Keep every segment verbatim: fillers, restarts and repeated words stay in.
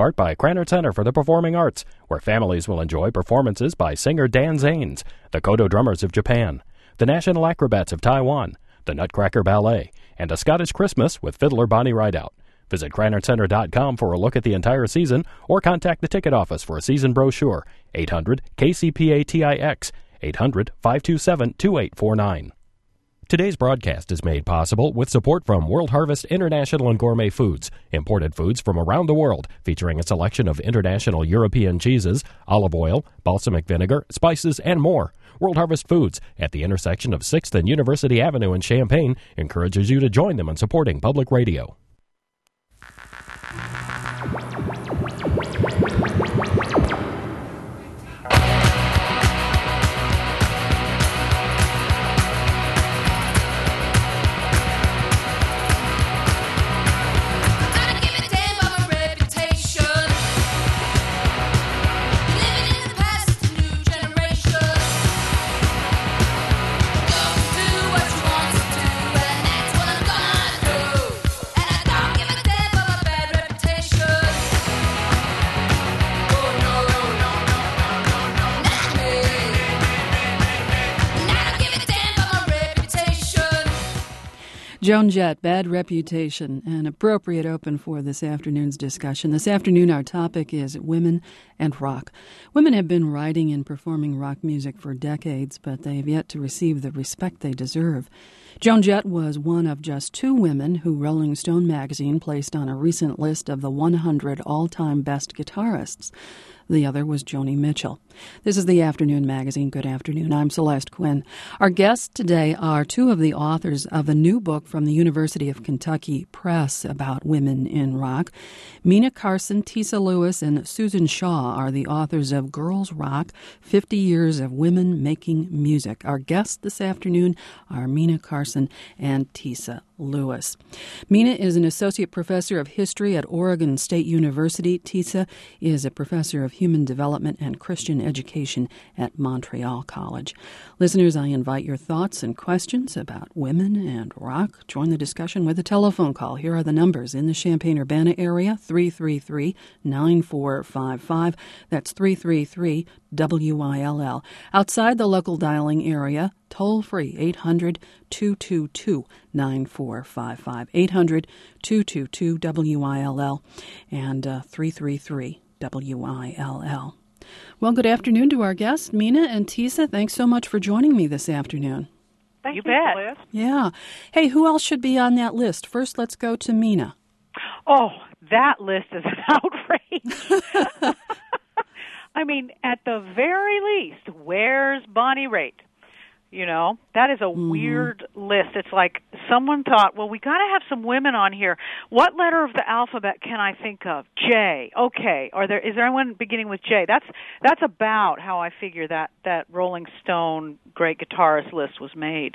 part by Krannert Center for the Performing Arts, where families will enjoy performances by singer Dan Zanes, the Kodo Drummers of Japan, the National Acrobats of Taiwan, the Nutcracker Ballet, and A Scottish Christmas with fiddler Bonnie Rideout. Visit Krannert Center dot com for a look at the entire season or contact the ticket office for a season brochure. eight hundred K C P A T I X, eight hundred, five two seven, two eight four nine. Today's broadcast is made possible with support from World Harvest International and Gourmet Foods, imported foods from around the world, featuring a selection of international European cheeses, olive oil, balsamic vinegar, spices, and more. World Harvest Foods, at the intersection of sixth and University Avenue in Champaign, encourages you to join them in supporting public radio. Joan Jett, Bad Reputation, an appropriate open for this afternoon's discussion. This afternoon, our topic is women and rock. Women have been writing and performing rock music for decades, but they have yet to receive the respect they deserve. Joan Jett was one of just two women who Rolling Stone magazine placed on a recent list of the one hundred all-time best guitarists. The other was Joni Mitchell. This is the Afternoon Magazine. Good afternoon. I'm Celeste Quinn. Our guests today are two of the authors of a new book from the University of Kentucky Press about women in rock. Mina Carson, Tisa Lewis, and Susan Shaw are the authors of Girls Rock, fifty years of Women Making Music. Our guests this afternoon are Mina Carson and Tisa Lewis. Mina is an associate professor of history at Oregon State University. Tisa is a professor of human development and Christian education at Montreal College. Listeners, I invite your thoughts and questions about women and rock. Join the discussion with a telephone call. Here are the numbers in the Champaign-Urbana area, three three three, nine four five five. That's three three three, W I L L. Outside the local dialing area, toll-free, eight hundred, two two two, nine four five five, eight hundred, two two two, W I L L, and uh, three three three, W I L L. Well, good afternoon to our guests, Mina and Tisa. Thanks so much for joining me this afternoon. Thank you, you bet. Celeste. Yeah. Hey, who else should be on that list? First, let's go to Mina. Oh, that list is an outrage. I mean, at the very least, where's Bonnie Raitt? You know, that is a mm-hmm. weird list. It's like someone thought, well, we got to have some women on here. What letter of the alphabet can I think of? J. Okay. Are there is there anyone beginning with J? That's that's about how I figure that that Rolling Stone great guitarist list was made.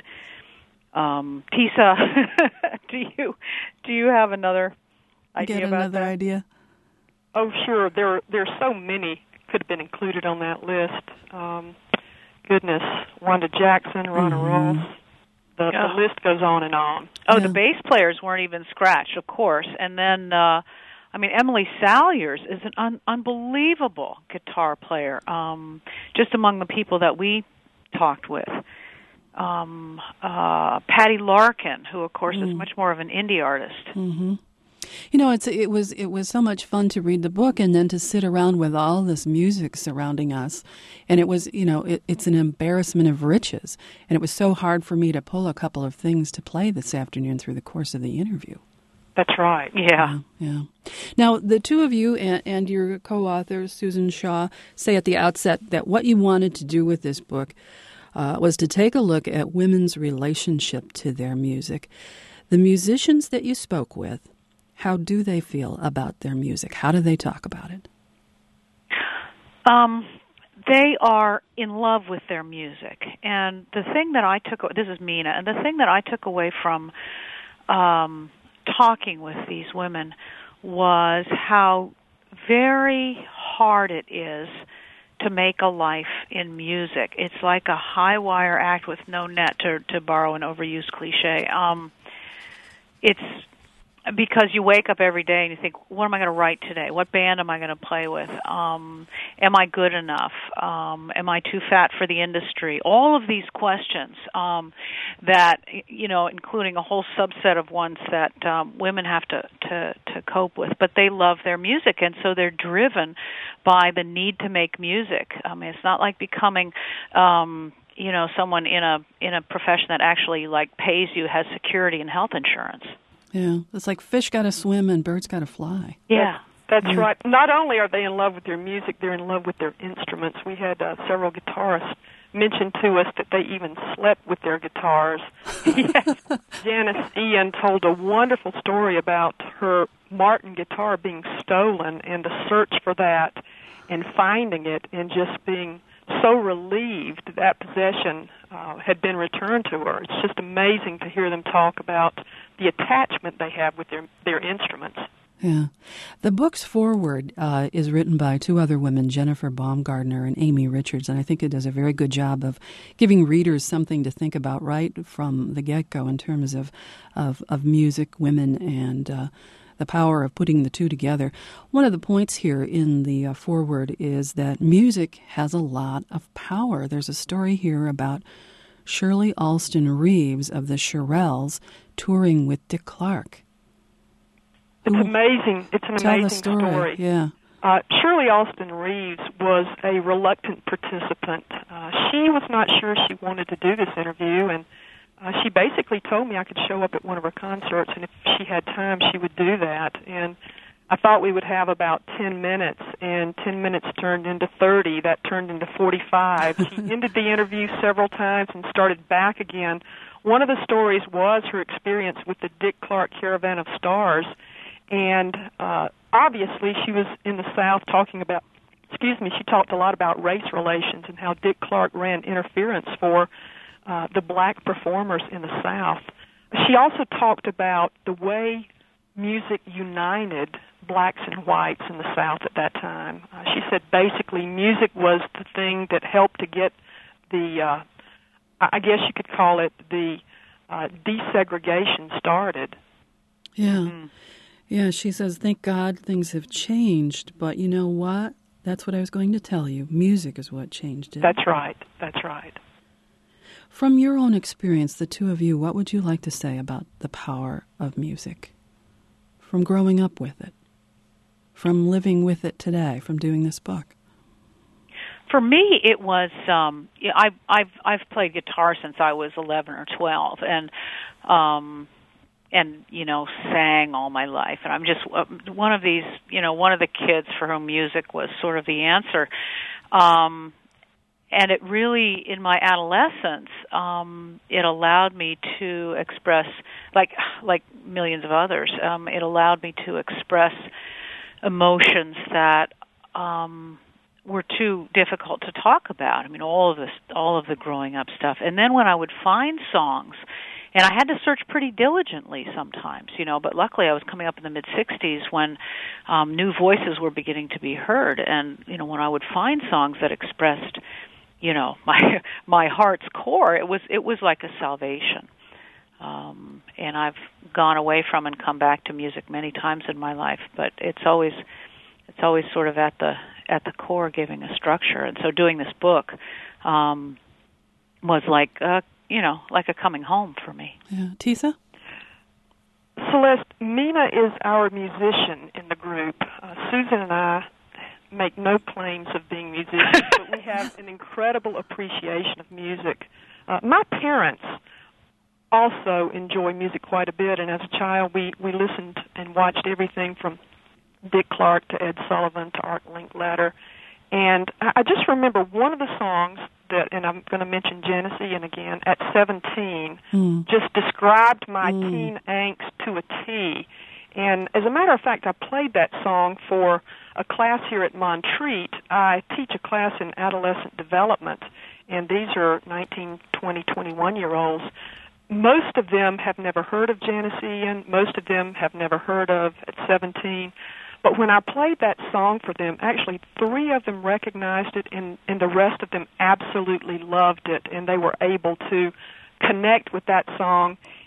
Um, Tisa, do you do you have another idea Get about another that? idea? Oh, sure. There, there's so many could have been included on that list. Um, goodness, Wanda Jackson, Ronna mm-hmm. Ross. The, Oh. the list goes on and on. Oh, Yeah. the bass players weren't even scratched, of course. And then, uh, I mean, Emily Salyers is an un- unbelievable guitar player, um, just among the people that we talked with. Um, uh, Patty Larkin, who, of course, Mm. is much more of an indie artist. Mm-hmm. You know, it's it was it was so much fun to read the book and then to sit around with all this music surrounding us, and it was you know it, it's an embarrassment of riches, and it was so hard for me to pull a couple of things to play this afternoon through the course of the interview. That's right. Yeah. Yeah. yeah. Now, the two of you and, and your co-author Susan Shaw say at the outset that what you wanted to do with this book uh, was to take a look at women's relationship to their music. The musicians that you spoke with, how do they feel about their music? How do they talk about it? Um, they are in love with their music. And the thing that I took, this is Mina, and the thing that I took away from um, talking with these women was how very hard it is to make a life in music. It's like a high wire act with no net, to, to borrow an overused cliche. Um, it's because you wake up every day and you think, what am I going to write today? What band am I going to play with? Um, am I good enough? Um, am I too fat for the industry? All of these questions um, that, you know, including a whole subset of ones that um, women have to, to, to cope with. But they love their music, and so they're driven by the need to make music. I mean, it's not like becoming... Um, you know, someone in a in a profession that actually like pays you, has security and health insurance. Yeah, it's like fish got to swim and birds got to fly. Yeah, that's, that's yeah. right. Not only are they in love with their music, they're in love with their instruments. We had uh, several guitarists mention to us that they even slept with their guitars. Yes. Janice Ian told a wonderful story about her Martin guitar being stolen and the search for that and finding it and just being so relieved that possession uh, had been returned to her. It's just amazing to hear them talk about the attachment they have with their, their instruments. Yeah. The book's foreword uh, is written by two other women, Jennifer Baumgardner and Amy Richards, and I think it does a very good job of giving readers something to think about right from the get-go in terms of, of, of music, women, and uh, the power of putting the two together. One of the points here in the uh, foreword is that music has a lot of power. There's a story here about Shirley Alston Reeves of the Shirelles touring with Dick Clark. It's amazing. It's an Tell amazing the story. story. Yeah. Uh, Shirley Alston Reeves was a reluctant participant. Uh, she was not sure she wanted to do this interview, and Uh, she basically told me I could show up at one of her concerts, and if she had time, she would do that. And I thought we would have about ten minutes, and ten minutes turned into thirty. That turned into forty-five. She ended the interview several times and started back again. One of the stories was her experience with the Dick Clark Caravan of Stars, and uh, obviously she was in the South talking about, excuse me, she talked a lot about race relations and how Dick Clark ran interference for Uh, the black performers in the South. She also talked about the way music united blacks and whites in the South at that time. Uh, she said basically music was the thing that helped to get the, uh, I guess you could call it the uh, desegregation started. Yeah. Mm-hmm. Yeah, she says, thank God things have changed, but you know what? That's what I was going to tell you. Music is what changed it. That's right. That's right. From your own experience, the two of you, what would you like to say about the power of music? From growing up with it, from living with it today, from doing this book? For me, it was um, I, I've I've played guitar since I was eleven or twelve, and um, and you know sang all my life. And I'm just uh, one of these, you know, one of the kids for whom music was sort of the answer. Um, And it really, in my adolescence, um, it allowed me to express, like like millions of others, um, it allowed me to express emotions that um, were too difficult to talk about. I mean, all of this, all of the growing up stuff. And then when I would find songs, and I had to search pretty diligently sometimes, you know, but luckily I was coming up in the mid-sixties when um, new voices were beginning to be heard. And, you know, when I would find songs that expressed, you know, my my heart's core, it was it was like a salvation. Um, and I've gone away from and come back to music many times in my life, but it's always it's always sort of at the at the core, giving a structure. And so doing this book um, was like uh, you know like a coming home for me. Yeah, Tisa? Celeste, Mina is our musician in the group. Uh, Susan and I make no claims of being musicians, but we have an incredible appreciation of music. Uh, my parents also enjoy music quite a bit, and as a child we, we listened and watched everything from Dick Clark to Ed Sullivan to Art Linkletter. And I, I just remember one of the songs that, and I'm going to mention Janice Ian again, at seventeen, mm. just described my mm. teen angst to a T. And as a matter of fact, I played that song for a class here at Montreat. I teach a class in adolescent development, and these are nineteen, twenty, twenty-one-year-olds. Most of them have never heard of Janice Ian. Most of them have never heard of at seventeen. But when I played that song for them, actually three of them recognized it, and, and the rest of them absolutely loved it, and they were able to connect with that song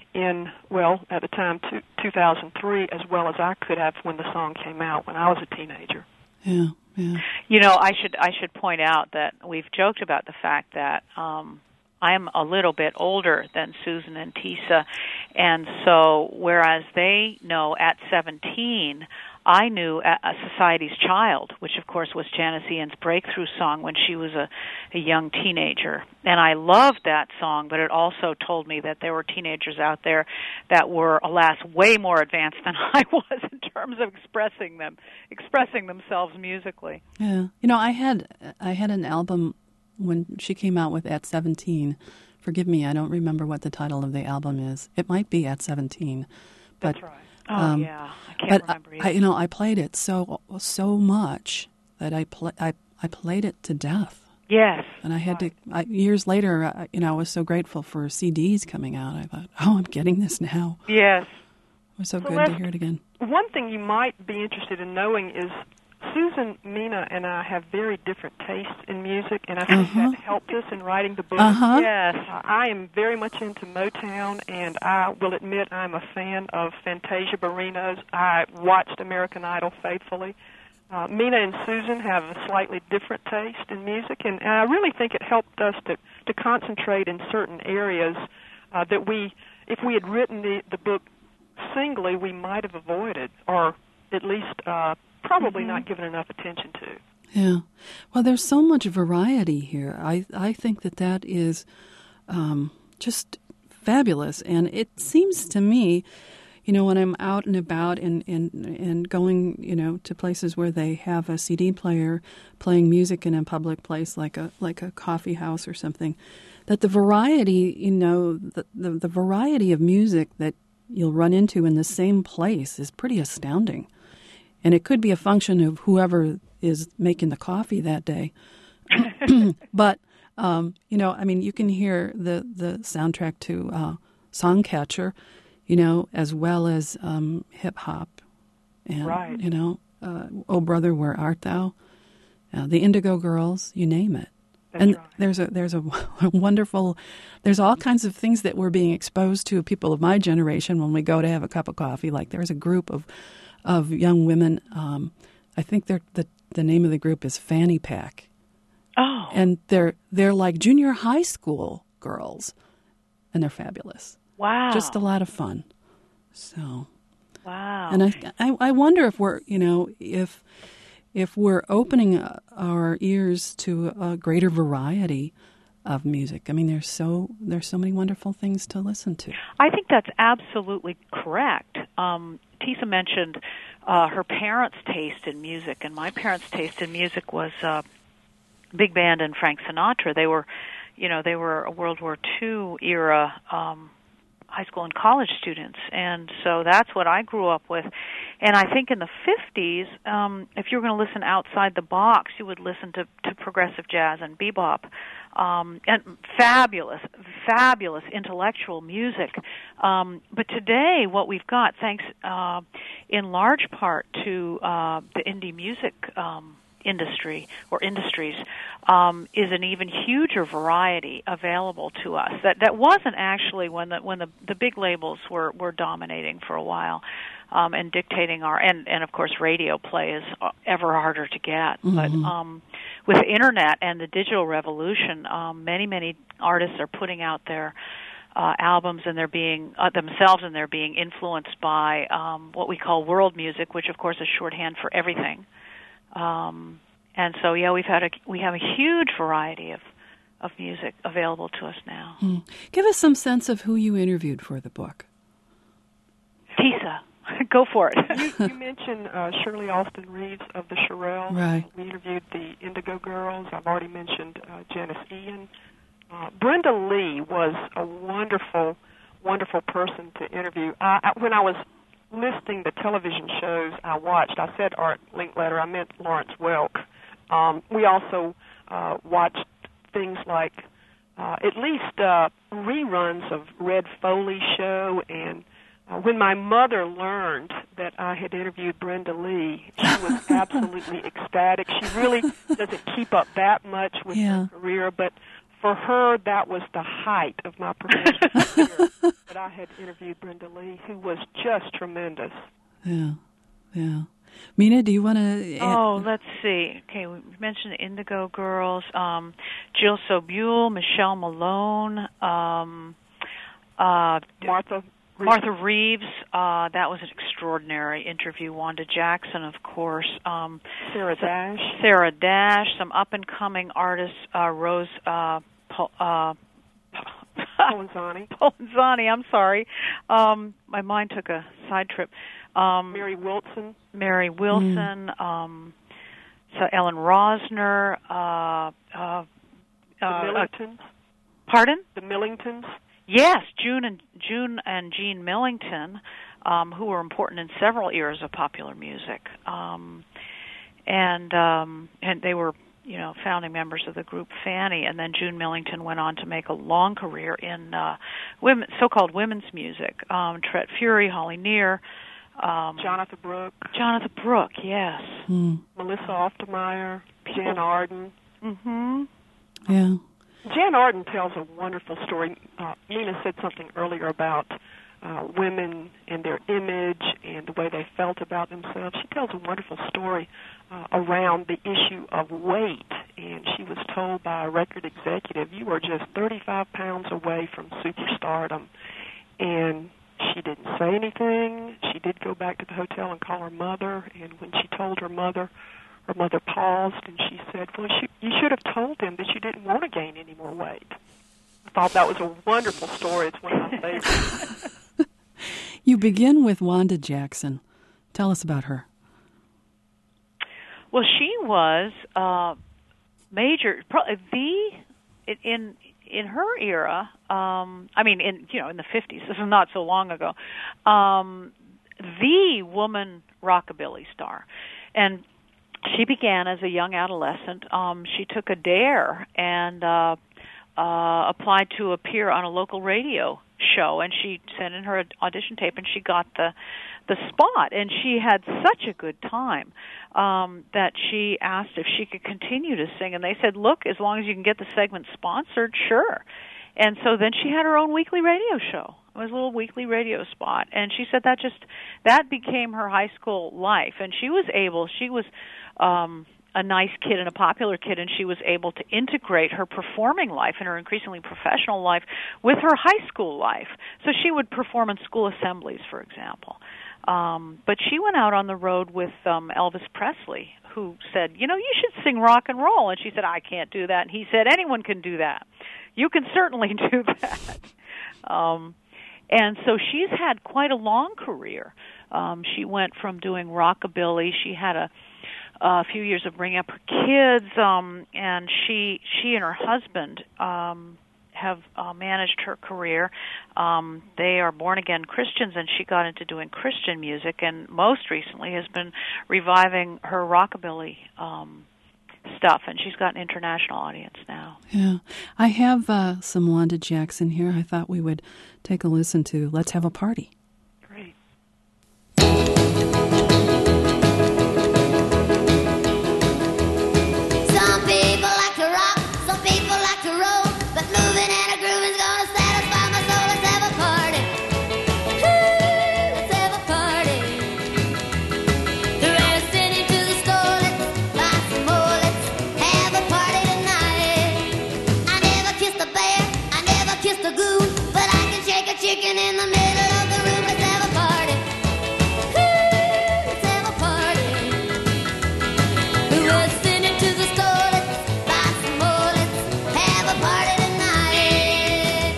in, well, at the time, two, two thousand three, as well as I could have when the song came out when I was a teenager. Yeah, yeah. You know, I should I should point out that we've joked about the fact that um, I'm a little bit older than Susan and Tisa, and so whereas they know at seventeen, I knew a, a Society's Child, which of course was Janis Ian's breakthrough song when she was a, a young teenager. And I loved that song, but it also told me that there were teenagers out there that were, alas, way more advanced than I was in terms of expressing them, expressing themselves musically. Yeah. You know, I had I had an album when she came out with At seventeen. Forgive me, I don't remember what the title of the album is. It might be At seventeen. But, That's right. Oh, um, yeah. I can't but remember either. I, you know, I played it so so much that I, pl- I, I played it to death. Yes. And I had to, I, years later, uh, you know, I was so grateful for C Ds coming out. I thought, oh, I'm getting this now. Yes. It was so, So good let's- to hear it again. One thing you might be interested in knowing is Susan, Mina, and I have very different tastes in music, and I think Uh-huh. that helped us in writing the book. Uh-huh. Yes. Uh, I am very much into Motown, and I will admit I'm a fan of Fantasia Barrino's. I watched American Idol faithfully. Uh, Mina and Susan have a slightly different taste in music, and, and I really think it helped us to, to concentrate in certain areas uh, that we, if we had written the, the book singly, we might have avoided, or at least uh, probably Mm-hmm. not given enough attention to. Yeah. Well, there's so much variety here. I, I think that that is um, just fabulous. And it seems to me, you know, when I'm out and about and, and, and going, you know, to places where they have a C D player playing music in a public place like a like a coffee house or something, that the variety, you know, the, the, the variety of music that you'll run into in the same place is pretty astounding. And it could be a function of whoever is making the coffee that day. But, um, you know, I mean, you can hear the, the soundtrack to uh, Songcatcher, you know, as well as um, hip-hop. And, Right. you know, uh, Oh Brother, Where Art Thou? Uh, the Indigo Girls, you name it. That's and right. there's a there's a wonderful, there's all kinds of things that we're being exposed to, people of my generation, when we go to have a cup of coffee. Like there's a group of of young women. Um, I think they're, the the name of the group is Fanny Pack, Oh. and they're they're like junior high school girls, and they're fabulous. Wow. Just a lot of fun. So, Wow. and I, I I wonder if we're you know if if we're opening our ears to a greater variety of music. I mean, there's so there's so many wonderful things to listen to. I think that's absolutely correct. Um, Tisa mentioned uh, her parents' taste in music, and my parents' taste in music was uh, big band and Frank Sinatra. They were, you know, they were a World War Two era um, high school and college students, and so that's what I grew up with. And I think in the fifties, um, if you were going to listen outside the box, you would listen to, to progressive jazz and bebop. Um, and fabulous, fabulous intellectual music. Um, but today, what we've got, thanks uh, in large part to uh, the indie music um, industry or industries, um, is an even huger variety available to us. That that wasn't actually when the when the, the big labels were, were dominating for a while. Um, and dictating our, and, and of course radio play is ever harder to get. Mm-hmm. But um, with the internet and the digital revolution, um, many, many artists are putting out their uh, albums, and they're being, uh, themselves, and they're being influenced by um, what we call world music, which of course is shorthand for everything. Um, and so, yeah, we've had a, we have a huge variety of, of music available to us now. Mm. Give us some sense of who you interviewed for the book. Tisa. Go for it. you, you mentioned uh, Shirley Alston Reeves of the Shirelles. Right. We interviewed the Indigo Girls. I've already mentioned uh, Janis Ian. Uh, Brenda Lee was a wonderful, wonderful person to interview. I, I, when I was listing the television shows I watched, I said Art Linkletter. I meant Lawrence Welk. Um, we also uh, watched things like uh, at least uh, reruns of Red Foley's show. And Uh, when my mother learned that I had interviewed Brenda Lee, she was absolutely ecstatic. She really doesn't keep up that much with Yeah. her career, but for her, that was the height of my professional career. But I had interviewed Brenda Lee, who was just tremendous. Yeah, yeah. Mina, do you want to? Oh, let's see. Okay, we mentioned the Indigo Girls, um, Jill Sobule, Michelle Malone, um, uh, Martha Reeves. Martha Reeves. Uh, that was an extraordinary interview. Wanda Jackson, of course. Um, Sarah Dash. Sarah Dash. Some up and coming artists. Uh, Rose. Uh, po- uh, Polenzani. Polenzani. I'm sorry. Um, my mind took a side trip. Um, Mary Wilson. Mary Wilson, mm. um, so Ellen Rosner, uh, uh, the uh, Millingtons. Uh, pardon? The Millingtons. Yes, June and June and Jean Millington, um, who were important in several eras of popular music, um, and um, and they were, you know, founding members of the group Fanny. And then June Millington went on to make a long career in uh, women, so-called women's music. Um, Trett Fury, Holly Near. Um, Jonathan Brooke. Jonathan Brooke, yes. Mm. Melissa Oftermeyer, Jan Arden. Mm-hmm. Yeah. Jan Arden tells a wonderful story. Uh, Nina said something earlier about uh, women and their image and the way they felt about themselves. She tells a wonderful story uh, around the issue of weight. And she was told by a record executive, you are just thirty-five pounds away from superstardom. And she didn't say anything. She did go back to the hotel and call her mother, and when she told her mother, her mother paused, and she said, well, she, you should have told them that you didn't want to gain any more weight. I thought that was a wonderful story. It's one of my favorites. You begin with Wanda Jackson. Tell us about her. Well, she was uh, major, probably the, in... In her era, um, I mean, in you know, in the fifties, this is not so long ago, um, the woman rockabilly star, and she began as a young adolescent. Um, she took a dare and uh, uh, applied to appear on a local radio show, and she sent in her audition tape, and she got the the spot, and she had such a good time um, that she asked if she could continue to sing, and they said, look, as long as you can get the segment sponsored, sure. And so then she had her own weekly radio show. It was a little weekly radio spot, and she said that just, that became her high school life, and she was able, she was um, a nice kid and a popular kid, and she was able to integrate her performing life and her increasingly professional life with her high school life. So she would perform in school assemblies, for example. Um, but she went out on the road with um, Elvis Presley, who said, you know, you should sing rock and roll. And she said, I can't do that. And he said, anyone can do that. You can certainly do that. Um, and so she's had quite a long career. Um, she went from doing rockabilly. She had a, a few years of bringing up her kids, um, and she she and her husband um, have uh, managed her career. Um, they are born-again Christians, and she got into doing Christian music, and most recently has been reviving her rockabilly um, stuff, and she's got an international audience now. Yeah. I have uh, some Wanda Jackson here I thought we would take a listen to. Let's Have a Party. Great. Some people like to rock, some people like to roll, but moving and a grooving's gonna satisfy my soul. Let's have a party. Ooh, let's have a party. The racing into the store, let's buy some more. Let's have a party tonight. I never kissed a bear, I never kissed a goon, but I can shake a chicken in the middle of the room. Let's have a party. Ooh, let's have a party. The racing into the store, let's buy some more. Let's have a party tonight.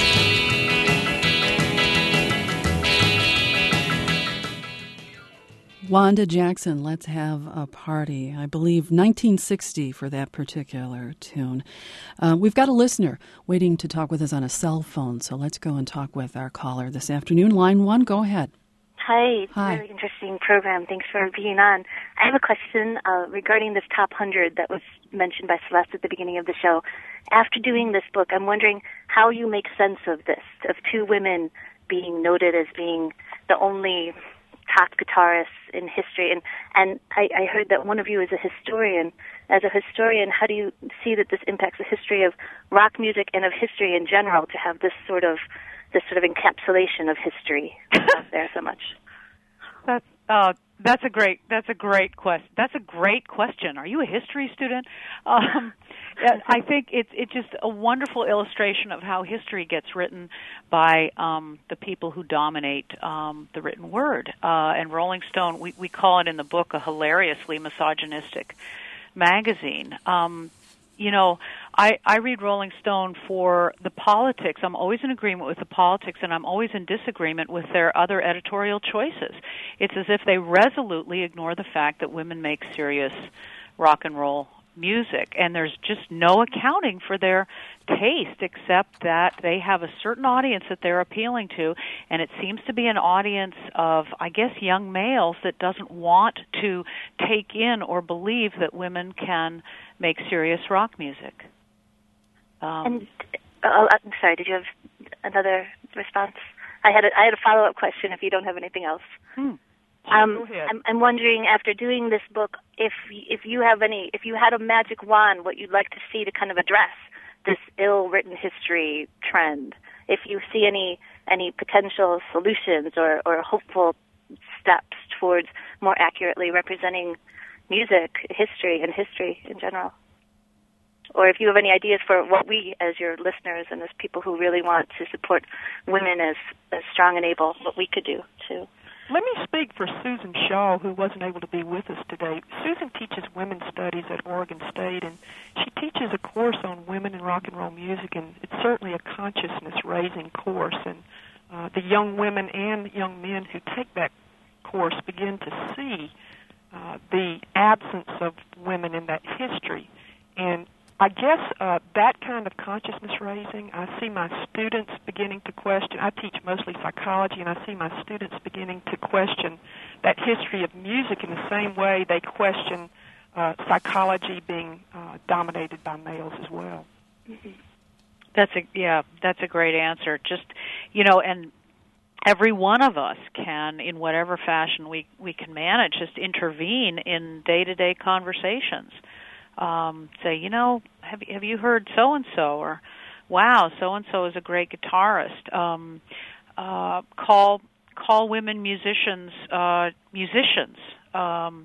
Wanda Jackson, Let's Have a Party. I believe nineteen sixty for that particular tune. Uh, we've got a listener waiting to talk with us on a cell phone, so let's go and talk with our caller this afternoon. Line one, go ahead. Hi, it's Hi. a very interesting program. Thanks for being on. I have a question uh, regarding this top one hundred that was mentioned by Celeste at the beginning of the show. After doing this book, I'm wondering how you make sense of this, of two women being noted as being the only top guitarists in history. And, and I, I heard that one of you is a historian. As a historian, how do you see that this impacts the history of rock music and of history in general to have this sort of this sort of encapsulation of history out there so much? That's uh, that's a great that's a great question. That's a great question. Are you a history student? Um, I think it's it's just a wonderful illustration of how history gets written by um, the people who dominate um, the written word. Uh, and Rolling Stone, we we call it in the book a hilariously misogynistic magazine. Um, you know, I, I read Rolling Stone for the politics. I'm always in agreement with the politics, and I'm always in disagreement with their other editorial choices. It's as if they resolutely ignore the fact that women make serious rock and roll music, and there's just no accounting for their taste except that they have a certain audience that they're appealing to, and it seems to be an audience of, I guess, young males that doesn't want to take in or believe that women can make serious rock music. Um, and oh, I'm sorry, did you have another response? I had a, I had a follow-up question if you don't have anything else. Hmm. Um, I'm, I'm wondering, after doing this book, if if you have any, if you had a magic wand, what you'd like to see to kind of address this ill-written history trend. If you see any any potential solutions or, or hopeful steps towards more accurately representing music, history, and history in general. Or if you have any ideas for what we, as your listeners and as people who really want to support women as, as strong and able, what we could do too. Let me speak for Susan Shaw, who wasn't able to be with us today. Susan teaches women's studies at Oregon State, and she teaches a course on women in rock and roll music, and it's certainly a consciousness-raising course. And uh, the young women and young men who take that course begin to see uh, the absence of women in that history. And I guess uh, that kind of consciousness-raising, I see my students beginning to question. I teach mostly psychology, and I see my students beginning to question that history of music in the same way they question uh, psychology being uh, dominated by males as well. Mm-hmm. That's a yeah, that's a great answer. Just, you know, and every one of us can, in whatever fashion we we can manage, just intervene in day-to-day conversations. Um, say, you know, have have you heard so and so, or wow, so and so is a great guitarist. Um, uh, call call women musicians uh, musicians. Um,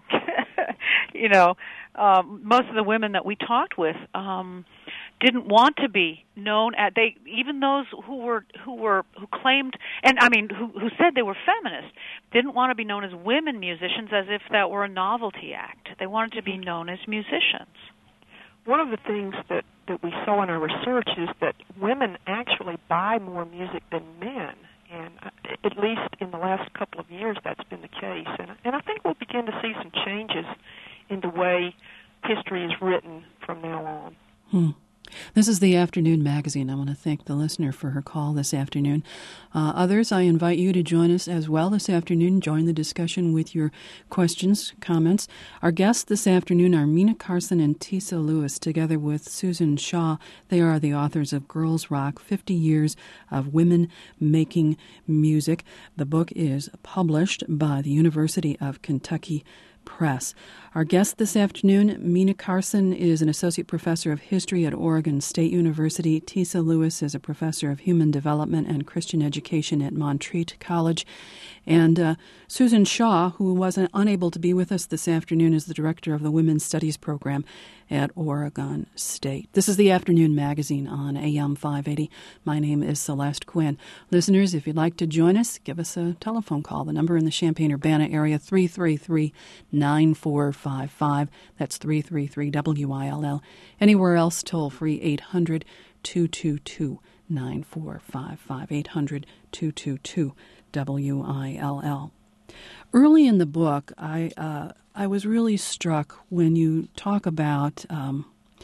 you know, um, most of the women that we talked with um, didn't want to be known at they even those who were who were who claimed and I mean who who said they were feminists didn't want to be known as women musicians as if that were a novelty act. They wanted to be known as musicians. One of the things that, that we saw in our research is that women actually buy more music than men, and at least in the last couple of years that's been the case. And, and I think we'll begin to see some changes in the way history is written from now on. Hmm. This is the Afternoon Magazine. I want to thank the listener for her call this afternoon. Uh, others, I invite you to join us as well this afternoon. Join the discussion with your questions, comments. Our guests this afternoon are Mina Carson and Tisa Lewis, together with Susan Shaw. They are the authors of Girls Rock, fifty years of Women Making Music. The book is published by the University of Kentucky Press. Our guest this afternoon, Mina Carson, is an associate professor of history at Oregon State University. Tisa Lewis is a professor of human development and Christian education at Montreat College. And uh, Susan Shaw, who was unable to be with us this afternoon, is the director of the Women's Studies program at Oregon State. This is the Afternoon Magazine on A M five eighty. My name is Celeste Quinn. Listeners, if you'd like to join us, give us a telephone call. The number in the Champaign-Urbana area, three three three, nine four five five. That's three three three W I L L. Anywhere else, toll free, eight hundred, two two two, nine four five five, eight hundred, two two two, W I L L. Early in the book, I uh, I was really struck when you talk about um,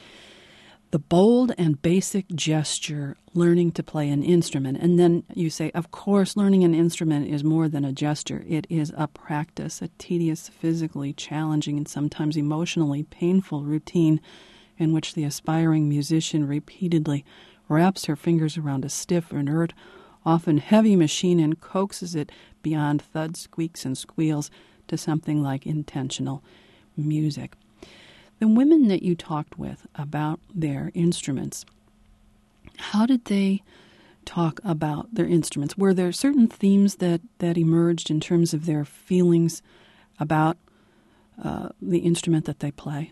the bold and basic gesture, learning to play an instrument. And then you say, of course, learning an instrument is more than a gesture. It is a practice, a tedious, physically challenging, and sometimes emotionally painful routine in which the aspiring musician repeatedly wraps her fingers around a stiff, inert, often heavy machine and coaxes it beyond thuds, squeaks, and squeals to something like intentional music. The women that you talked with about their instruments, how did they talk about their instruments? Were there certain themes that, that emerged in terms of their feelings about uh, the instrument that they play?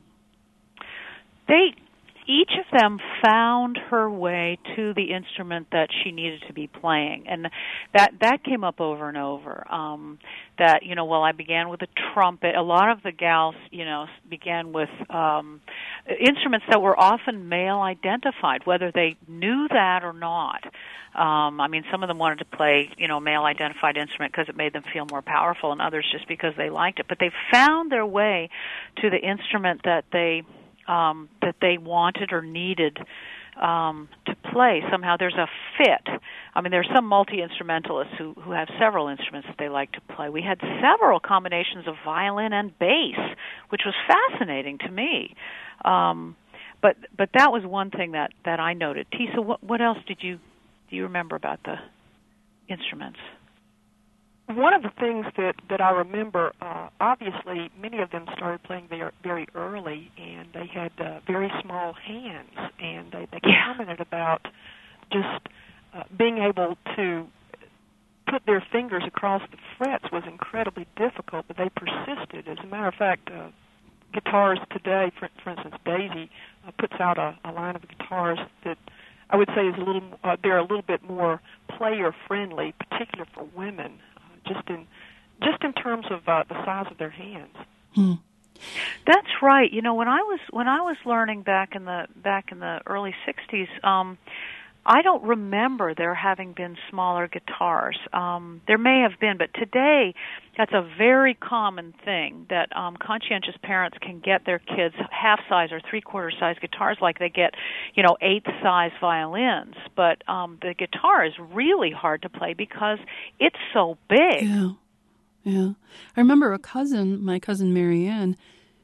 They, each of them found her way to the instrument that she needed to be playing, and that that came up over and over. Um, that you know, well, I began with a trumpet. A lot of the gals, you know, began with um, instruments that were often male identified, whether they knew that or not. Um, I mean, some of them wanted to play, you know, male-identified instrument because it made them feel more powerful, and others just because they liked it. But they found their way to the instrument that they um, that they wanted or needed um, to play. Somehow, there's a fit. I mean, there's some multi-instrumentalists who who have several instruments that they like to play. We had several combinations of violin and bass, which was fascinating to me. Um, but but that was one thing that that I noted. Tisa, what what else did you do you remember about the instruments? One of the things that, that I remember, uh, obviously, many of them started playing very, very early, and they had uh, very small hands, and they, they yeah. commented about just uh, being able to put their fingers across the frets was incredibly difficult, but they persisted. As a matter of fact, uh, guitars today, for, for instance, Daisy uh, puts out a, a line of guitars that I would say is a little. Uh, they're a little bit more player friendly, particularly for women, uh, just in just in terms of uh, the size of their hands. Hmm. That's right. You know, when I was when I was learning back in the back in the early sixties, um, I don't remember there having been smaller guitars. Um, there may have been, but today that's a very common thing that um, conscientious parents can get their kids half-size or three-quarter size guitars like they get, you know, eighth-size violins. But um, the guitar is really hard to play because it's so big. Yeah, yeah. I remember a cousin, my cousin Marianne,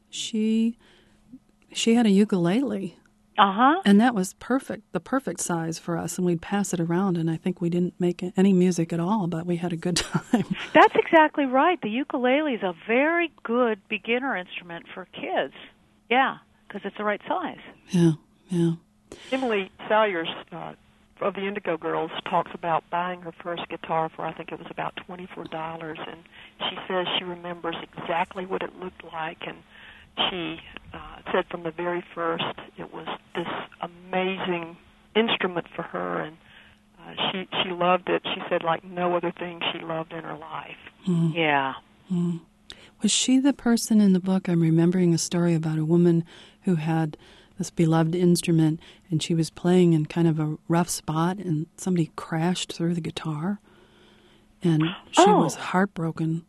she she had a ukulele. Uh-huh. And that was perfect, the perfect size for us, and we'd pass it around, and I think we didn't make any music at all, but we had a good time. That's exactly right. The ukulele is a very good beginner instrument for kids. Yeah, because it's the right size. Yeah, yeah. Emily Salyers uh, of the Indigo Girls talks about buying her first guitar for, I think it was about twenty-four dollars, and she says she remembers exactly what it looked like, and she uh, said from the very first it was this amazing instrument for her, and uh, she she loved it. She said like no other thing she loved in her life. Mm. Yeah. Mm. Was she the person in the book? I'm remembering a story about a woman who had this beloved instrument, and she was playing in kind of a rough spot, and somebody crashed through the guitar, and she oh. was heartbroken.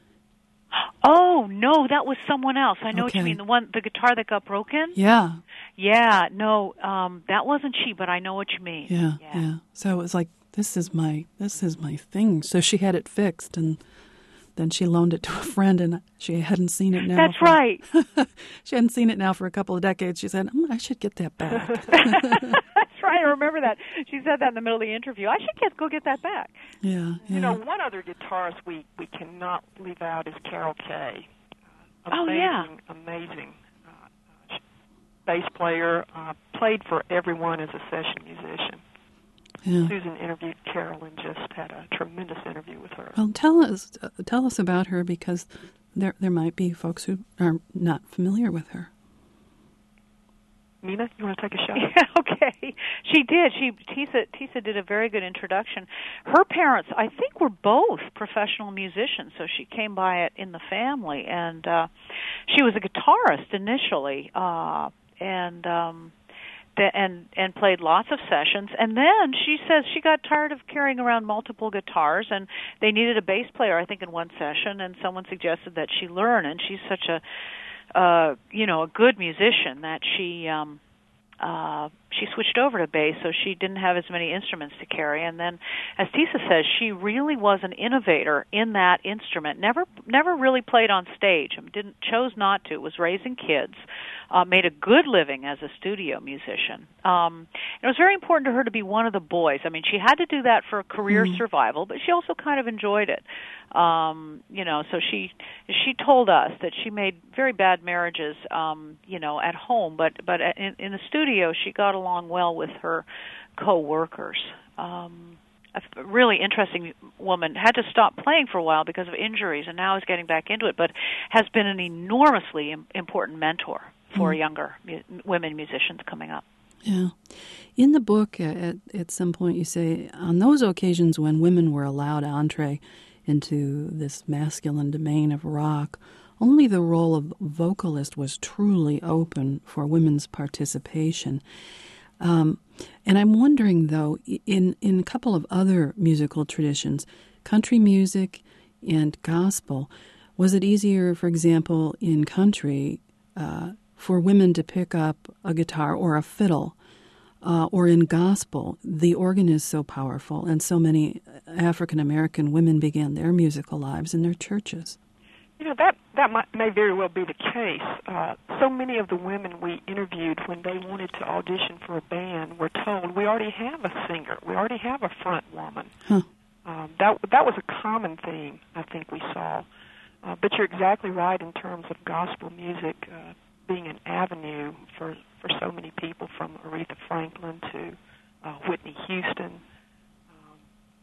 Oh, no, that was someone else. I know Okay. what you mean. The one, the guitar that got broken? Yeah. Yeah, no, um, that wasn't she, but I know what you mean. Yeah, yeah. yeah. So it was like, this is my this is my thing. So she had it fixed, and then she loaned it to a friend, and she hadn't seen it now. That's for, right. She hadn't seen it now for a couple of decades. She said, mm, I should get that back. That's right. I remember that. She said that in the middle of the interview. I should get go get that back. Yeah, yeah. You know, one other guitarist we, we cannot leave out is Carol Kay. Uh, Oh, amazing, yeah. amazing uh, bass player. Uh, played for everyone as a session musician. yeah. Susan interviewed Carol and just had a tremendous interview with her. Well, tell us uh, tell us about her, because there there might be folks who are not familiar with her. Nina, you want to take a shot? Yeah, okay. She did. She Tisa Tisa did a very good introduction. Her parents, I think, were both professional musicians, so she came by it in the family, and uh, she was a guitarist initially, uh, and um, the, and and played lots of sessions. And then she says she got tired of carrying around multiple guitars, and they needed a bass player, I think, in one session, and someone suggested that she learn. And she's such a Uh, you know, a good musician that she um, uh, she switched over to bass, so she didn't have as many instruments to carry. And then, as Tisa says, she really was an innovator in that instrument. Never, never really played on stage. Didn't chose not to. Was raising kids. Uh, made a good living as a studio musician. Um, it was very important to her to be one of the boys. I mean, she had to do that for career mm-hmm. survival, but she also kind of enjoyed it. Um, you know, so she she told us that she made very bad marriages, um, you know, at home, but but in, in the studio she got along well with her co-workers. Um, a really interesting woman, had to stop playing for a while because of injuries, and now is getting back into it, but has been an enormously im- important mentor for mm. younger mu- women musicians coming up. Yeah. In the book, at, at some point you say, on those occasions when women were allowed entree into this masculine domain of rock, only the role of vocalist was truly open for women's participation. Um, and I'm wondering, though, in, in a couple of other musical traditions, country music and gospel, was it easier, for example, in country, uh, for women to pick up a guitar or a fiddle, uh, or in gospel, the organ is so powerful, and so many African-American women began their musical lives in their churches? You know, that, that might, may very well be the case. Uh, so many of the women we interviewed, when they wanted to audition for a band, were told, we already have a singer, we already have a front woman. Huh. Um, that, that was a common theme, I think, we saw. Uh, but you're exactly right in terms of gospel music uh, being an avenue for, for so many people, from Aretha Franklin to uh, Whitney Houston. Um,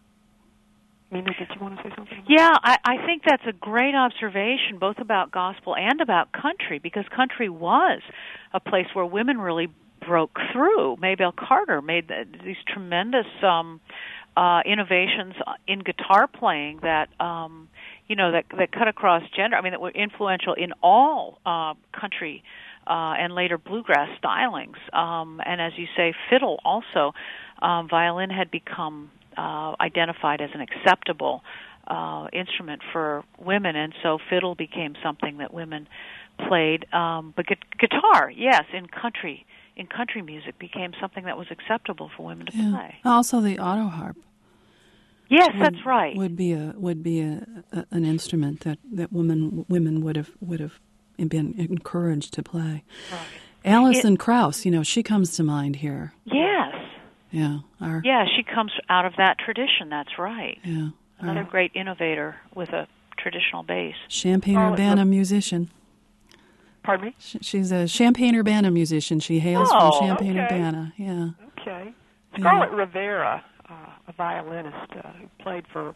Mina, did you want to say something? Yeah, I, I think that's a great observation, both about gospel and about country, because country was a place where women really broke through. Maybelle Carter made the, these tremendous um, uh, innovations in guitar playing that um, you know, that that cut across gender. I mean, that were influential in all uh, country uh, and later bluegrass stylings. Um, and as you say, fiddle also. Um, violin had become uh, identified as an acceptable uh, instrument for women, and so fiddle became something that women played. Um, but gu- guitar, yes, in country in country music became something that was acceptable for women to yeah. play. Also, the auto harp. Yes, would, that's right. Would be a would be a, a, an instrument that, that women women would have would have been encouraged to play. Right. Alison it, Krauss, you know, she comes to mind here. Yes. Yeah. Our, yeah, she comes out of that tradition. That's right. Yeah. Another our, great innovator with a traditional bass. Champaign-Urbana oh, musician. Pardon me? She, she's a Champaign-Urbana musician. She hails oh, from Champaign-Urbana. Okay. Yeah. Okay. Scarlett yeah. Rivera. Uh, a violinist uh, who played for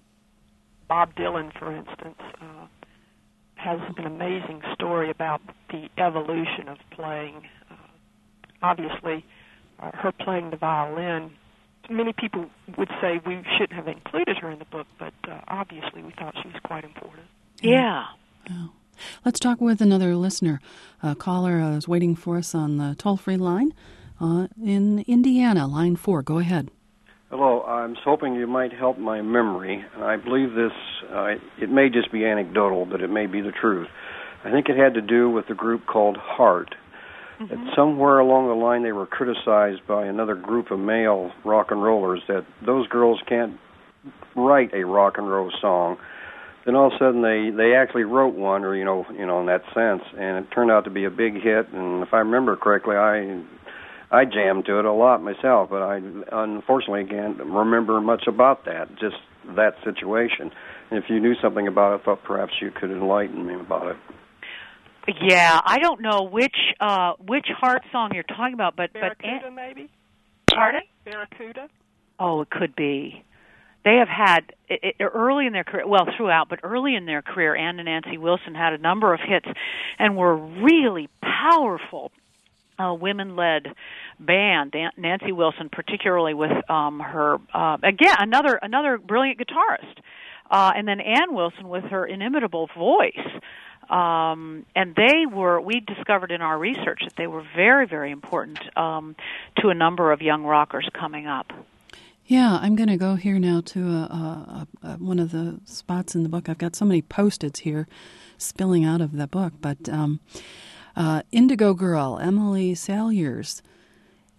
Bob Dylan, for instance, uh, has an amazing story about the evolution of playing. Uh, obviously, uh, her playing the violin, many people would say we shouldn't have included her in the book, but uh, obviously we thought she was quite important. Yeah. yeah. Let's talk with another listener. A caller uh, is waiting for us on the toll-free line uh, in Indiana, line four. Go ahead. Hello, I was hoping you might help my memory. I believe this, uh, it may just be anecdotal, but it may be the truth. I think it had to do with a group called Heart. Mm-hmm. That somewhere along the line they were criticized by another group of male rock and rollers that those girls can't write a rock and roll song. Then all of a sudden they, they actually wrote one, or, you know, you know, in that sense, and it turned out to be a big hit, and if I remember correctly, I... I jammed to it a lot myself, but I unfortunately can't remember much about that, just that situation. And if you knew something about it, I thought perhaps you could enlighten me about it. Yeah, I don't know which uh, which Heart song you're talking about, but... Barracuda, but, maybe? Pardon? Barracuda? Oh, it could be. They have had, it, it, early in their career, well, throughout, but early in their career, Ann and Nancy Wilson had a number of hits and were really powerful Uh, women-led band. Nancy Wilson, particularly with um, her uh, again another another brilliant guitarist, uh, and then Ann Wilson with her inimitable voice. Um, and they were we discovered in our research that they were very very important um, to a number of young rockers coming up. Yeah, I'm going to go here now to a, a, a, one of the spots in the book. I've got so many Post-its here spilling out of the book, but. Um, Uh, Indigo Girl, Emily Saliers,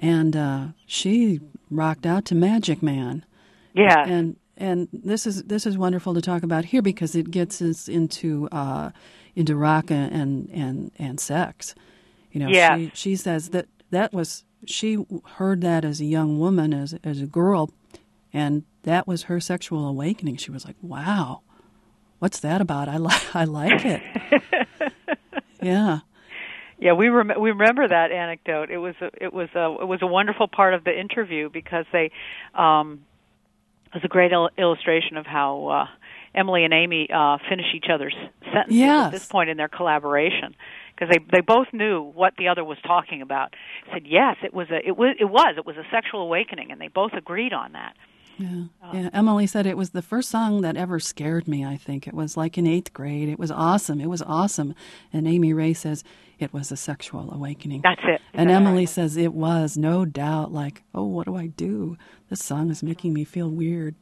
and uh, she rocked out to Magic Man. Yeah. And and this is this is wonderful to talk about here because it gets us into uh, into rock and and and sex. You know, yes. she she says that that was she heard that as a young woman, as as a girl, and that was her sexual awakening. She was like, "Wow, what's that about? I like I like it." Yeah. Yeah, we rem- we remember that anecdote. It was a, it was a it was a wonderful part of the interview because they um, it was a great il- illustration of how uh, Emily and Amy uh, finish each other's sentences yes. at this point in their collaboration because they they both knew what the other was talking about. Said yes, it was a it was it was it was a sexual awakening, and they both agreed on that. Yeah. yeah, Emily said it was the first song that ever scared me, I think. It was like in eighth grade. It was awesome. It was awesome. And Amy Ray says it was a sexual awakening. That's it. And That's Emily right. says it was, no doubt, like, oh, what do I do? This song is making me feel weird.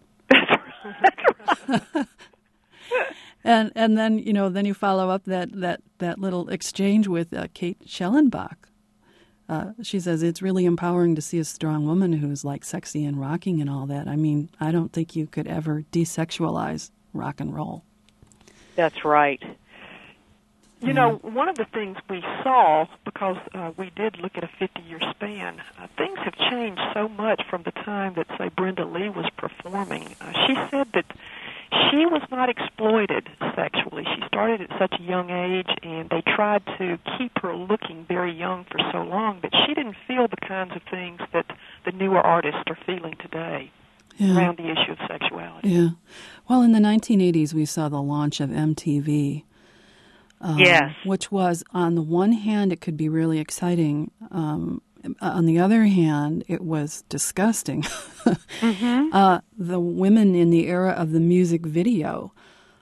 and and then, you know, then you follow up that, that, that little exchange with uh, Kate Schellenbach. Uh, she says it's really empowering to see a strong woman who's like sexy and rocking and all that. I mean, I don't think you could ever desexualize rock and roll. That's right. You know, one of the things we saw, because uh, we did look at a fifty-year span, uh, things have changed so much from the time that, say, Brenda Lee was performing. Uh, she said that she was not exploited sexually. She started at such a young age, and they tried to keep her looking very young for so long, but she didn't feel the kinds of things that the newer artists are feeling today yeah. around the issue of sexuality. Yeah. Well, in the nineteen eighties, we saw the launch of M T V. Um, yes. Which was, on the one hand, it could be really exciting. Um, on the other hand, it was disgusting. mm-hmm. uh, the women in the era of the music video.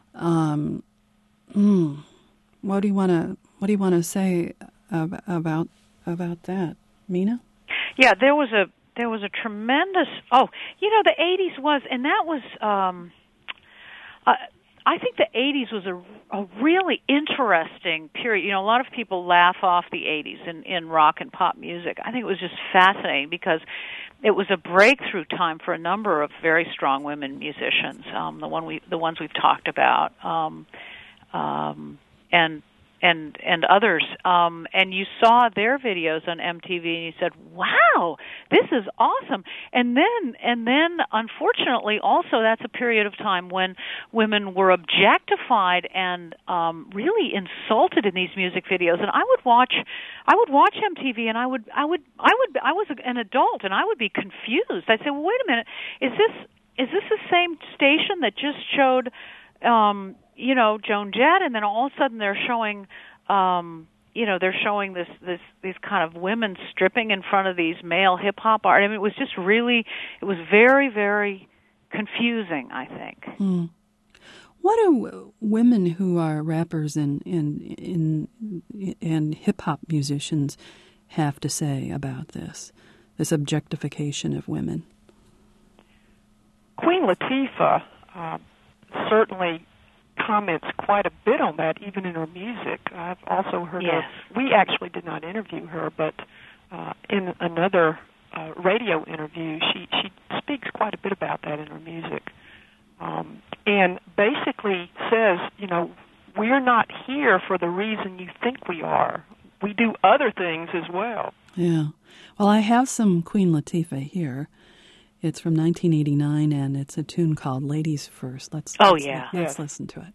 Um, mm, what do you want to What do you want to say ab- about about that, Mina? Yeah, there was a there was a tremendous. Oh, you know, the eighties was, and that was. Um, uh, I think the eighties was a, a really interesting period. You know, a lot of people laugh off the eighties in, in rock and pop music. I think it was just fascinating because it was a breakthrough time for a number of very strong women musicians. Um, the one we, the ones we've talked about, um, um, and and and others. Um, and you saw their videos on M T V, and you said, "Wow, this is awesome." And then, and then, unfortunately, also that's a period of time when women were objectified and um, really insulted in these music videos. And I would watch, I would watch M T V, and I would, I would, I would, I was an adult, and I would be confused. I'd say, "Well, wait a minute, is this is this the same station that just showed?" Um, you know, Joan Jett, and then all of a sudden they're showing, um, you know, they're showing this, this, these kind of women stripping in front of these male hip hop art. I mean, it was just really, it was very, very confusing, I think. Hmm. What do women who are rappers and and in and hip hop musicians have to say about this, this objectification of women? Queen Latifah uh, certainly comments quite a bit on that, even in her music. I've also heard yes. her, we actually did not interview her, but uh, in another uh, radio interview, she, she speaks quite a bit about that in her music. Um, and basically says, you know, we're not here for the reason you think we are. We do other things as well. Yeah. Well, I have some Queen Latifah here. It's from nineteen eighty-nine, and it's a tune called Ladies First. Let's, oh, let's yeah. Let's yes. listen to it.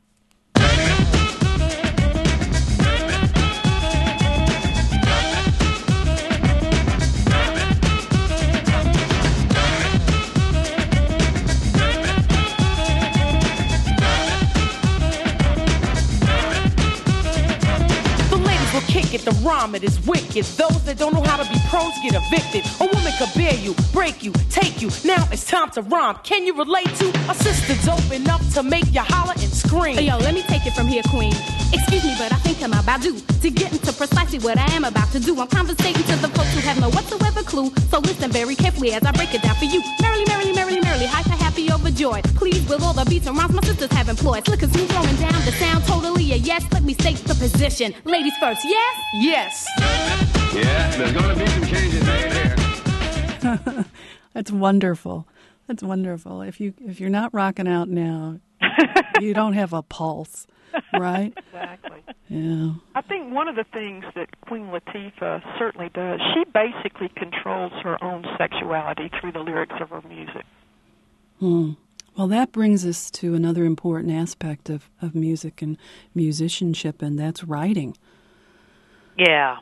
Kick it, the rhyme it is wicked. Those that don't know how to be pros get evicted. A woman could bear you, break you, take you. Now it's time to rhyme. Can you relate to a sister dope enough to make you holler and scream? Yo, let me take it from here, queen. Excuse me, but I think I'm about due to get into precisely what I am about to do. I'm conversating to the folks who have no whatsoever clue. So listen very carefully as I break it down for you. Merrily, merrily, merrily, merrily, hyper, happy, overjoyed. Pleased with all the beats and rhymes my sisters have employed. Slick and smooth, throwing down the sound, totally a yes. Let me state the position. Ladies first, yes? Yes. Yeah, there's going to be some changes made here. That's wonderful. That's wonderful. If you if you're not rocking out now, you don't have a pulse, right? Exactly. Yeah. I think one of the things that Queen Latifah certainly does, she basically controls her own sexuality through the lyrics of her music. Hmm. Well, that brings us to another important aspect of, of music and musicianship, and that's writing. Yeah.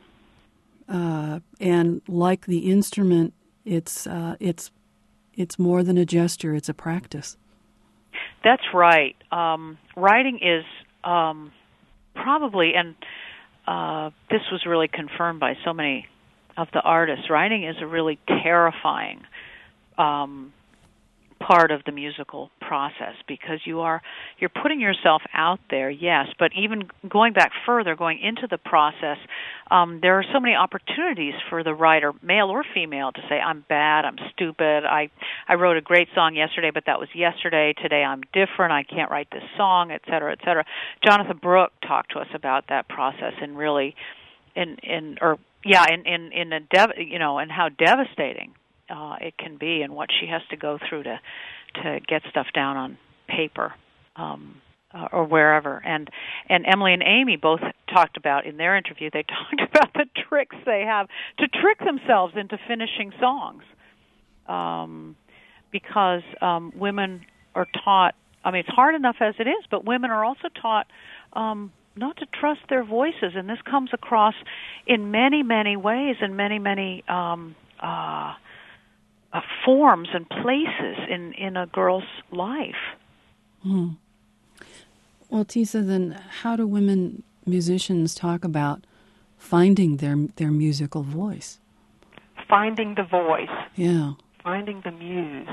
Uh, and like the instrument, it's uh, it's it's more than a gesture; it's a practice. That's right. Um, writing is um, probably, and uh, this was really confirmed by so many of the artists. Writing is a really terrifying Um, part of the musical process, because you are you're putting yourself out there, yes, but even going back further, going into the process, um, there are so many opportunities for the writer, male or female, to say, I'm bad, I'm stupid, I, I wrote a great song yesterday, but that was yesterday, today I'm different, I can't write this song, et cetera, et cetera. Jonathan Brooke talked to us about that process and really, in, in or yeah, in, in, in a dev, you know, and how devastating Uh, it can be, and what she has to go through to to get stuff down on paper um, uh, or wherever. And and Emily and Amy both talked about in their interview. They talked about the tricks they have to trick themselves into finishing songs, um, because um, women are taught. I mean, it's hard enough as it is, but women are also taught um, not to trust their voices, and this comes across in many, many ways, in many, many. Um, uh, Uh, forms and places in, in a girl's life. Hmm. Well, Tisa, then how do women musicians talk about finding their their musical voice? Finding the voice. Yeah. Finding the muse.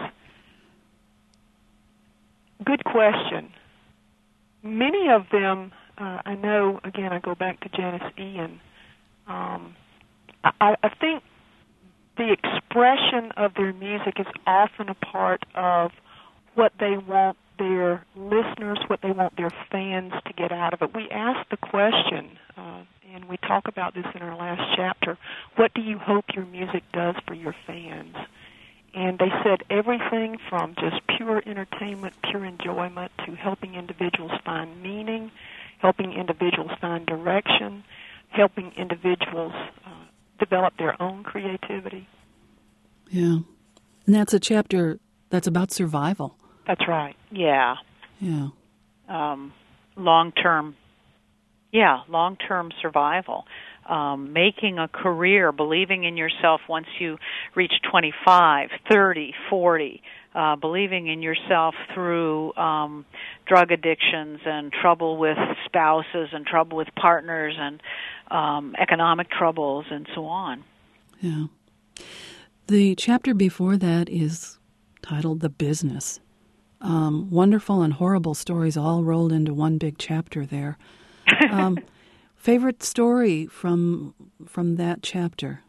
Good question. Many of them, uh, I know, again, I go back to Janice Ian. Um, I, I think the expression of their music is often a part of what they want their listeners, what they want their fans to get out of it. We ask the question, uh, and we talk about this in our last chapter, what do you hope your music does for your fans? And they said everything from just pure entertainment, pure enjoyment, to helping individuals find meaning, helping individuals find direction, helping individuals uh, develop their own creativity. Yeah. And that's a chapter that's about survival. That's right. Yeah. Yeah. Um, long-term, yeah, long-term survival. Um, making a career, believing in yourself once you reach twenty-five, thirty, forty, uh, believing in yourself through um, drug addictions and trouble with spouses and trouble with partners and um, economic troubles and so on. Yeah. The chapter before that is titled The Business. Um, wonderful and horrible stories all rolled into one big chapter there. Um, favorite story from from that chapter?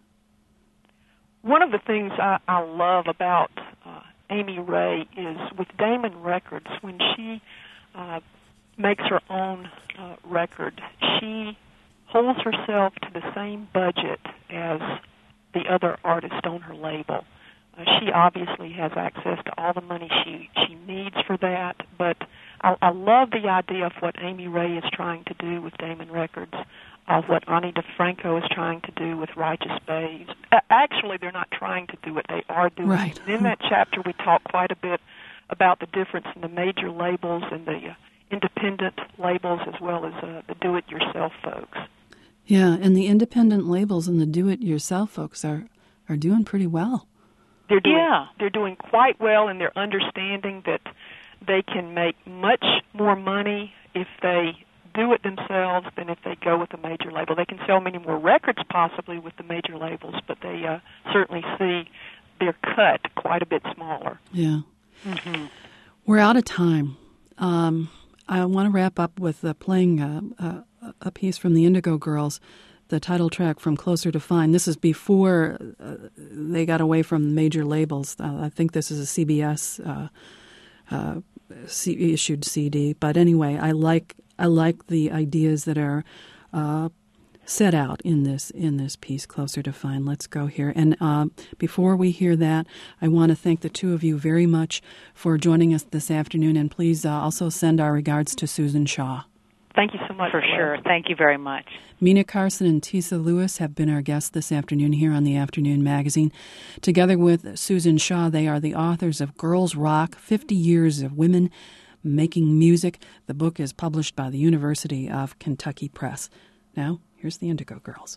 One of the things I, I love about uh, Amy Ray is with Damon Records, when she uh, makes her own uh, record, she holds herself to the same budget as the other artist on her label. Uh, she obviously has access to all the money she, she needs for that, but I, I love the idea of what Amy Ray is trying to do with Damon Records, of what Ani DeFranco is trying to do with Righteous Babes. Uh, actually, they're not trying to do it, they are doing right. it. In that chapter, we talk quite a bit about the difference in the major labels and the uh, independent labels, as well as uh, the do-it-yourself folks. Yeah, and the independent labels and the do-it-yourself folks are, are doing pretty well. They're doing, yeah. they're doing quite well, and they're understanding that they can make much more money if they do it themselves than if they go with a major label. They can sell many more records possibly with the major labels, but they uh, certainly see their cut quite a bit smaller. Yeah. Mm-hmm. We're out of time. Um, I want to wrap up with uh, playing uh, uh, a piece from the Indigo Girls, the title track from Closer to Fine. This is before uh, they got away from major labels. Uh, I think this is a C B S uh, uh, C- issued C D. But anyway, I like I like the ideas that are uh, set out in this in this piece, Closer to Fine. Let's go here. And uh, before we hear that, I want to thank the two of you very much for joining us this afternoon, and please uh, also send our regards to Susan Shaw. Thank you so much. For sure. Thank you very much. Mina Carson and Tisa Lewis have been our guests this afternoon here on the Afternoon Magazine. Together with Susan Shaw, they are the authors of Girls Rock, fifty years of Women Making Music. The book is published by the University of Kentucky Press. Now, here's the Indigo Girls.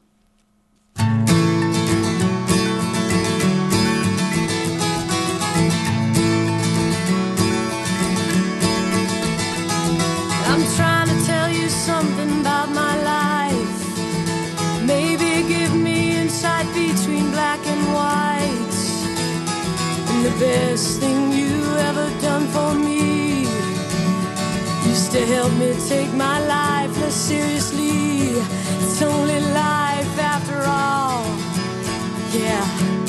I'm trying to tell you something about my life. Maybe give me insight between black and white. And the best thing you ever done for me used to help me take my life less seriously. It's only life after all. Yeah.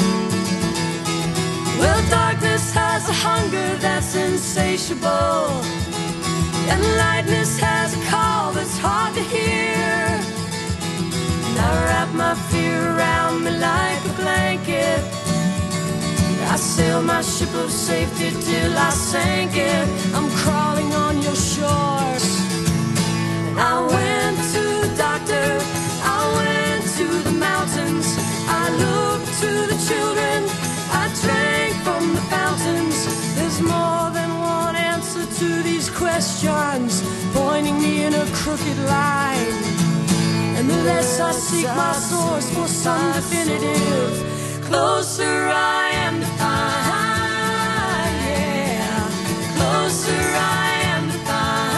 Well, darkness has a hunger that's insatiable. And lightness has a call that's hard to hear. And I wrap my fear around me like a blanket. I sail my ship of safety till I sank it. I'm crawling on your shores. And I went to the doctor, I went to the mountains, I looked to the children, I drank from the fountains. There's more than one answer to these questions, pointing me in a crooked line. And the less I seek my source for some definitive, closer I am to find, yeah. Closer I am to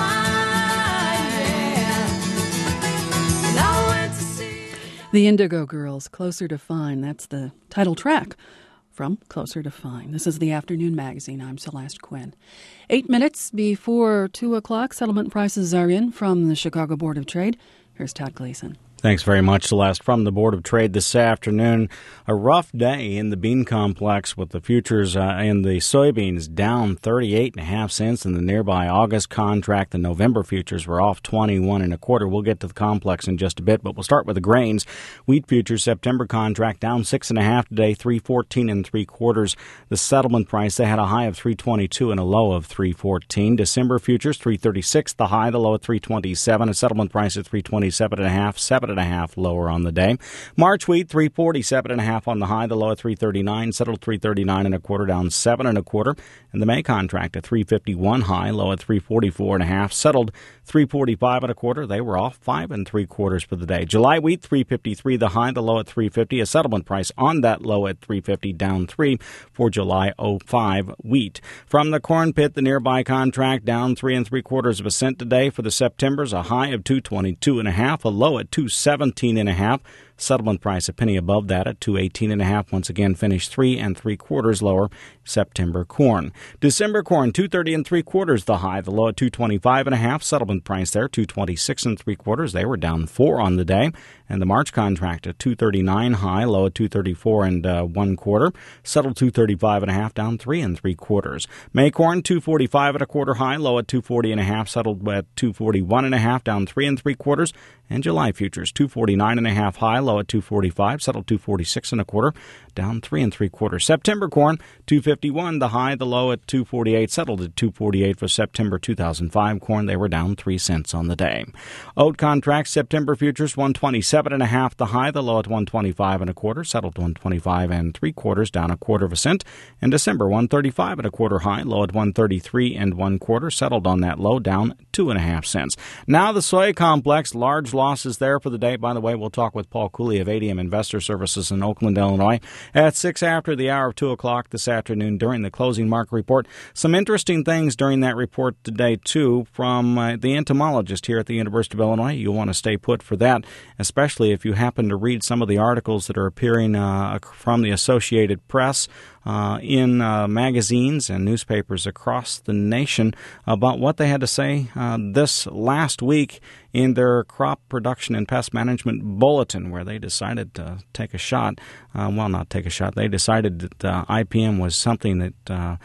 find, yeah. And I went to see The Indigo Girls, Closer to Fine. That's the title track from Closer to Fine. This is the Afternoon Magazine. I'm Celeste Quinn. Eight minutes before two o'clock, settlement prices are in from the Chicago Board of Trade. Here's Todd Gleason. Thanks very much, Celeste. From the Board of Trade this afternoon, a rough day in the bean complex with the futures uh, in the soybeans down thirty-eight and a half cents in the nearby August contract. The November futures were off twenty-one and a quarter. We'll get to the complex in just a bit, but we'll start with the grains. Wheat futures September contract down six and a half today, three fourteen and three quarters. The settlement price, they had a high of three twenty-two and a low of three fourteen. December futures three thirty-six, the high, the low at three twenty-seven. A settlement price at three twenty-seven and a half, seven and a half lower on the day. March wheat three forty-seven and a half on the high, the low at three thirty-nine, settled three thirty-nine and a quarter, down seven and a quarter. And the May contract at three fifty-one high, low at three forty-four and a half, settled three forty-five and a quarter. They were off five and three quarters for the day. July wheat three fifty-three, the high, the low at three fifty. A settlement price on that low at three fifty, down three for July oh five wheat. From the corn pit, the nearby contract down three and three quarters of a cent today. For the September's, a high of two twenty-two and a half, a low at two seventeen and a half. Settlement price a penny above that at two eighteen and a half. Once again, finished three and three quarters lower. September corn. December corn two thirty and three quarters the high, the low at two twenty-five and a half. Settlement price there two twenty-six and three quarters. They were down four on the day. And the March contract at two thirty-nine high, low at two thirty-four and uh, one quarter. Settled two thirty-five and a half, down three and three quarters. May corn two forty-five and a quarter high, low at two forty and a half. Settled at two forty-one and a half, down three and three quarters. And July futures two forty-nine and a half high, low at two forty-five, settled two forty-six and a quarter, down three and three quarters. September corn two fifty-one, the high, the low at two forty-eight, settled at two forty-eight for September two thousand five corn. They were down three cents on the day. Oat contracts September futures one twenty-seven and a half, the high, the low at one twenty-five and a quarter, settled one twenty-five and three quarters, down a quarter of a cent. And December one thirty-five and a quarter high, low at one thirty-three and one quarter, settled on that low, down two and a half cents. Now the soy complex, large losses there for the day. By the way, we'll talk with Paul Cooley of A D M Investor Services in Oakland, Illinois, at six after the hour of two o'clock this afternoon during the closing market report. Some interesting things during that report today, too, from uh, the entomologist here at the University of Illinois. You'll want to stay put for that, especially if you happen to read some of the articles that are appearing uh, from the Associated Press Uh, in uh, magazines and newspapers across the nation about what they had to say uh, this last week in their crop production and pest management bulletin, where they decided to take a shot. Uh, well, not take a shot. They decided that uh, I P M was something that uh,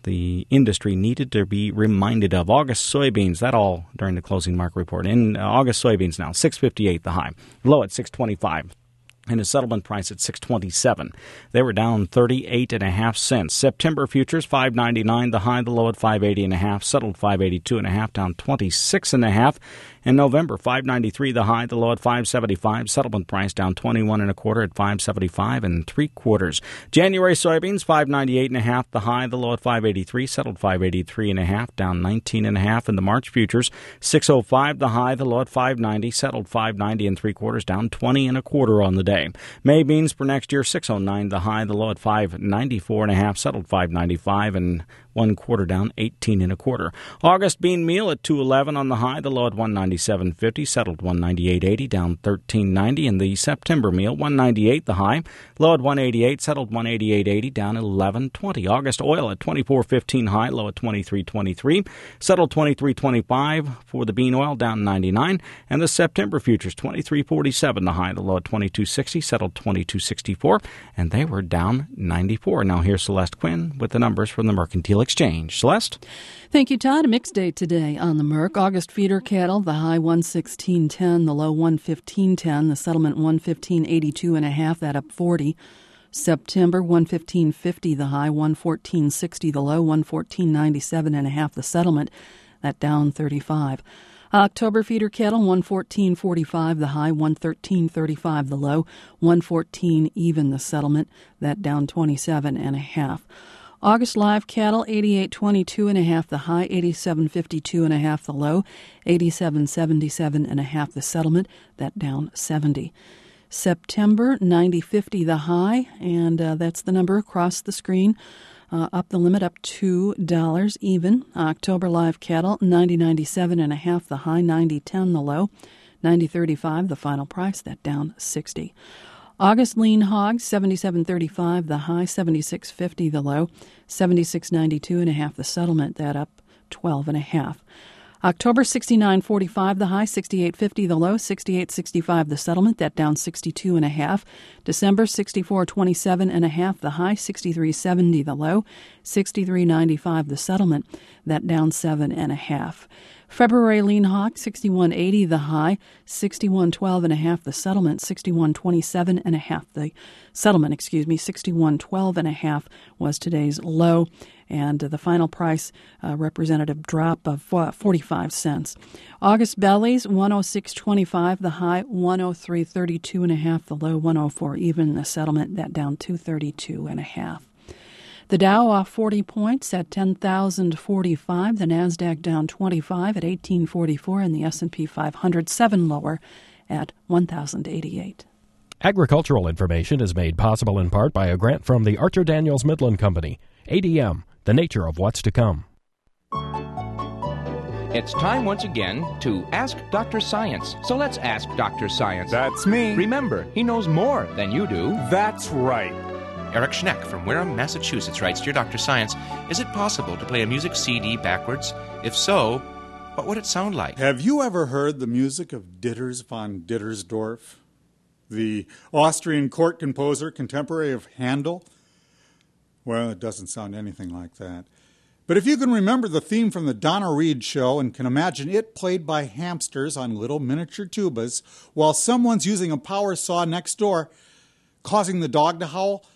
the industry needed to be reminded of. August soybeans, that all during the closing market report. In uh, August soybeans now, six fifty-eight the high, low at six twenty-five. And a settlement price at six twenty-seven. They were down thirty-eight and a half cents. September futures five ninety-nine, the high, the low at five eighty and a half, settled five eighty-two and a half, down twenty-six and a half. In November, five ninety-three, the high, the low at five seventy-five, settlement price down twenty-one and a quarter at five seventy-five and three quarters. January soybeans five ninety-eight and a half, the high, the low at five eighty-three, settled five eighty-three and a half, down nineteen and a half. In the March futures, six oh five, the high, the low at five ninety, settled five ninety and three quarters, down twenty and a quarter on the day. May beans for next year, six oh nine, the high, the low at five ninety-four and a half, settled five ninety-five and one quarter, down eighteen and a quarter. August bean meal at two eleven on the high, the low at one ninety-seven fifty, settled one ninety-eight eighty, down thirteen ninety. And the September meal, one ninety-eight the high, low at one eighty-eight, settled one eighty-eight eighty, down eleven twenty. August oil at twenty-four fifteen high, low at twenty-three twenty-three, settled twenty-three twenty-five for the bean oil, down ninety-nine. And the September futures, twenty-three forty-seven the high, the low at twenty-two sixty, settled twenty-two sixty-four, and they were down ninety-four. Now here's Celeste Quinn with the numbers from the Mercantile Exchange. Celeste? Thank you, Todd. A mixed day today on the Merc. August feeder cattle, the high one sixteen ten, the low one fifteen ten, the settlement one fifteen eighty-two and a half, that up forty. September one fifteen fifty, the high one fourteen sixty, the low one fourteen ninety-seven and a half, the settlement, that down thirty-five. October feeder cattle, one fourteen forty-five, the high one thirteen thirty-five, the low one fourteen even, the settlement, that down twenty-seven and a half. August live cattle, eighty-eight twenty-two and a half, the high eighty-seven fifty-two and a half, the low eighty-seven seventy-seven and a half, the settlement, that down seventy. September ninety fifty the high, and uh, that's the number across the screen. Uh, up the limit, up two dollars even. October live cattle, ninety ninety-seven and a half, the high ninety ten, the low ninety thirty-five, the final price, that down sixty. August lean hogs, seventy-seven thirty-five, the high seventy-six fifty, the low seventy-six ninety-two and a half, the settlement, that up twelve and a half. October sixty-nine forty-five, the high sixty-eight fifty, the low sixty-eight sixty-five, the settlement, that down sixty-two and a half. December sixty-four twenty-seven and a half, the high sixty-three seventy, the low sixty-three ninety-five, the settlement, that down seven and a half. February lean hog, sixty-one eighty the high, sixty-one twelve and a half the settlement, sixty-one twenty-seven and a half the settlement, excuse me, sixty-one twelve and a half was today's low, and the final price uh, represented a drop of forty-five cents. August bellies, one oh six twenty-five the high, one oh three thirty-two and a half the low, one oh four even, the settlement, that down two thirty-two and a half. The Dow off forty points at ten thousand forty-five. The Nasdaq down twenty-five at eighteen forty-four, and the S and P five hundred seven lower at one thousand eighty-eight. Agricultural information is made possible in part by a grant from the Archer Daniels Midland Company. A D M, the nature of what's to come. It's time once again to Ask Doctor Science. So let's ask Doctor Science. That's me. Remember, he knows more than you do. That's right. Eric Schneck from Wareham, Massachusetts writes, Dear Doctor Science, is it possible to play a music C D backwards? If so, what would it sound like? Have you ever heard the music of Ditters von Dittersdorf, the Austrian court composer, contemporary of Handel? Well, it doesn't sound anything like that. But if you can remember the theme from the Donna Reed show and can imagine it played by hamsters on little miniature tubas while someone's using a power saw next door, causing the dog to howl,